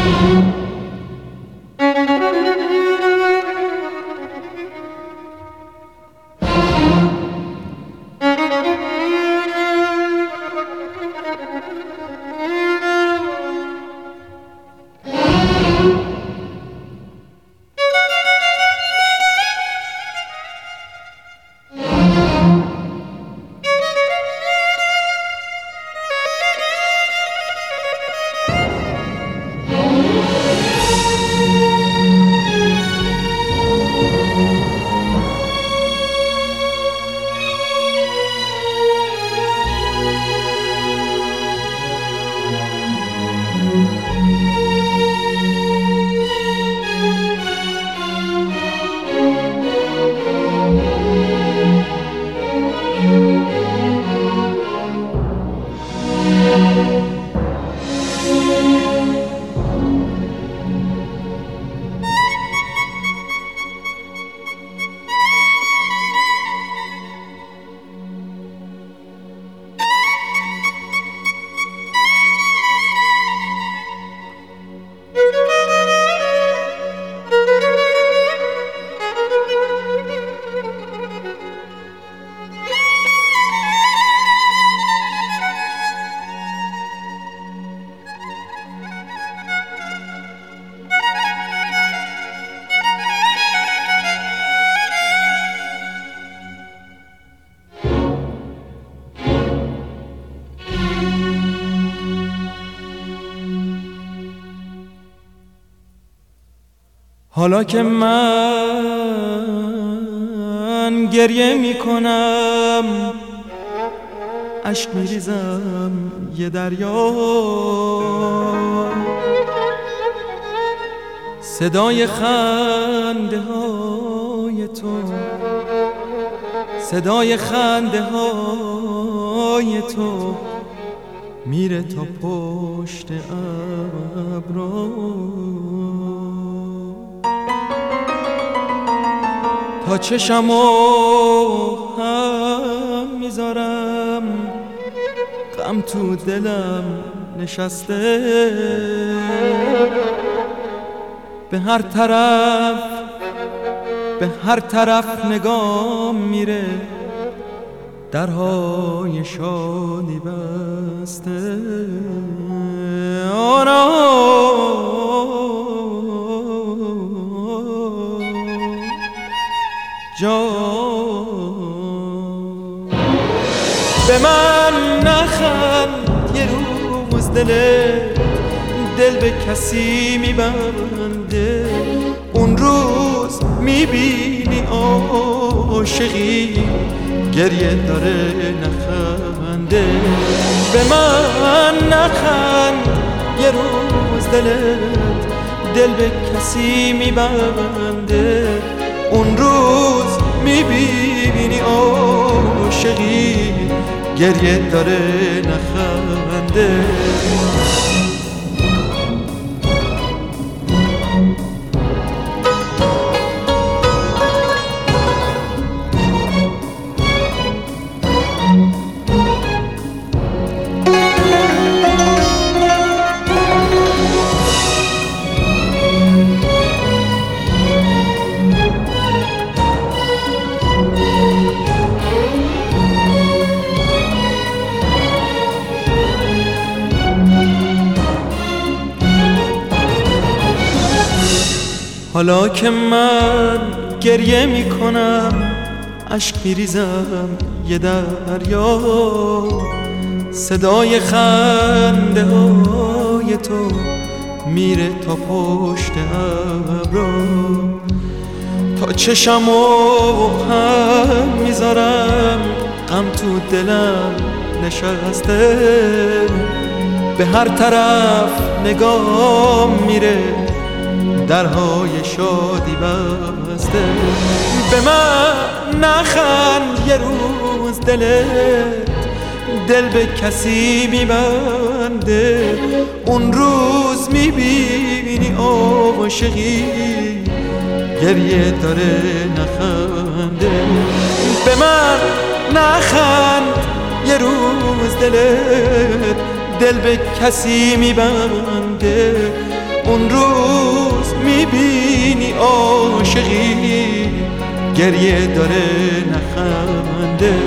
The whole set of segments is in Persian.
حالا که من گریه میکنم، اشک میریزم یه دریا، صدای خنده های تو، صدای خنده های تو میره تا پشت ابرا، تا چشمو هم میذارم، غم تو دلم نشسته، به هر طرف نگام میره، درهای شادی بسته. جان به من نخند، یه روز دل به کسی میبنده، اون روز میبینی عاشقی گریه داره نخنده. به من نخند، یه روز دل به کسی میبنده، اون روز میبینی عاشقی گریه داره نخنده. حالا که من گریه میکنم، اشک میریزم یه دریا، صدای خنده های تو میره تا پشت ابرا، تا چشمو هم میذارم، غم تو دلم نشسته، به هر طرف نگاه میره، درهای شادی بسته. به من نخند، یه روز دل به کسی میبنده، اون روز میبینی عاشقی گریه داره نخنده. به من نخند، یه روز دل به کسی میبنده، اون روز میبینی عاشقی گریه داره نخنده.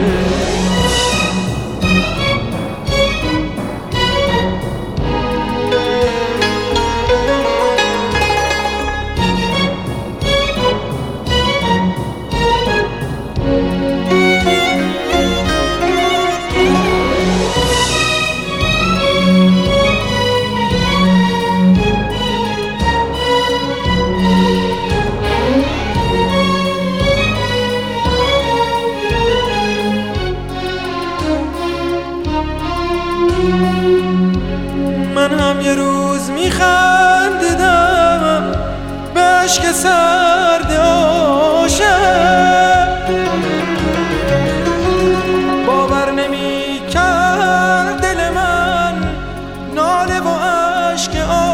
من هم یه روز میخندیدم به عشق سرد عاشق، باور نمی‌کرد دل من ناله و عشق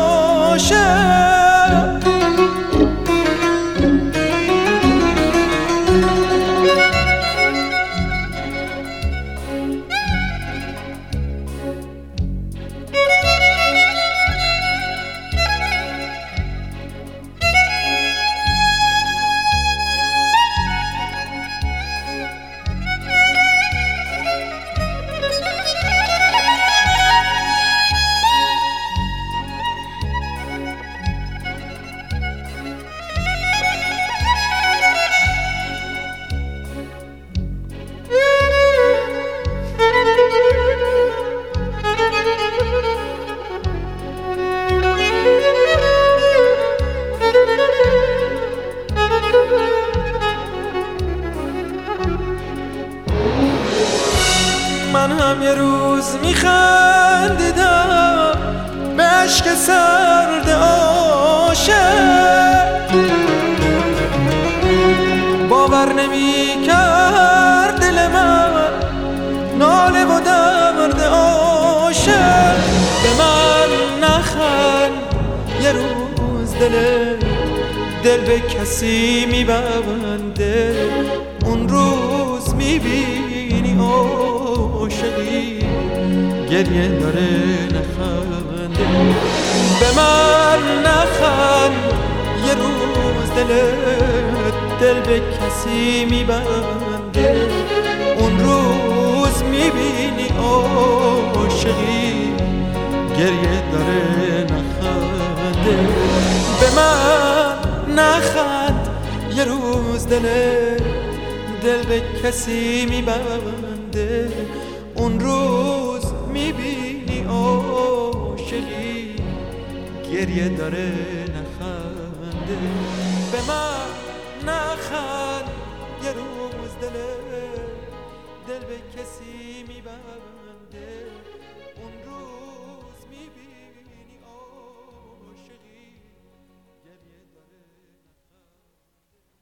عاشق. من هم یه روز میخندیدم به عشق سرد عاشق، باور نمی‌کرد دل من ناله و درد عاشق. به من نخند یه روز دل به کسی میبنده، اون روز میبینی عاشقی گریه داره نخنده. به من نخند یه روز دل به کسی میبنده، اون روز میبینی عاشقی گریه داره نخنده. به من نخند یه روز دل به کسی میبنده، اون روز میبینی عاشقی گریه داره نخنده. به من نخند یه روز دل به کسی میبنده.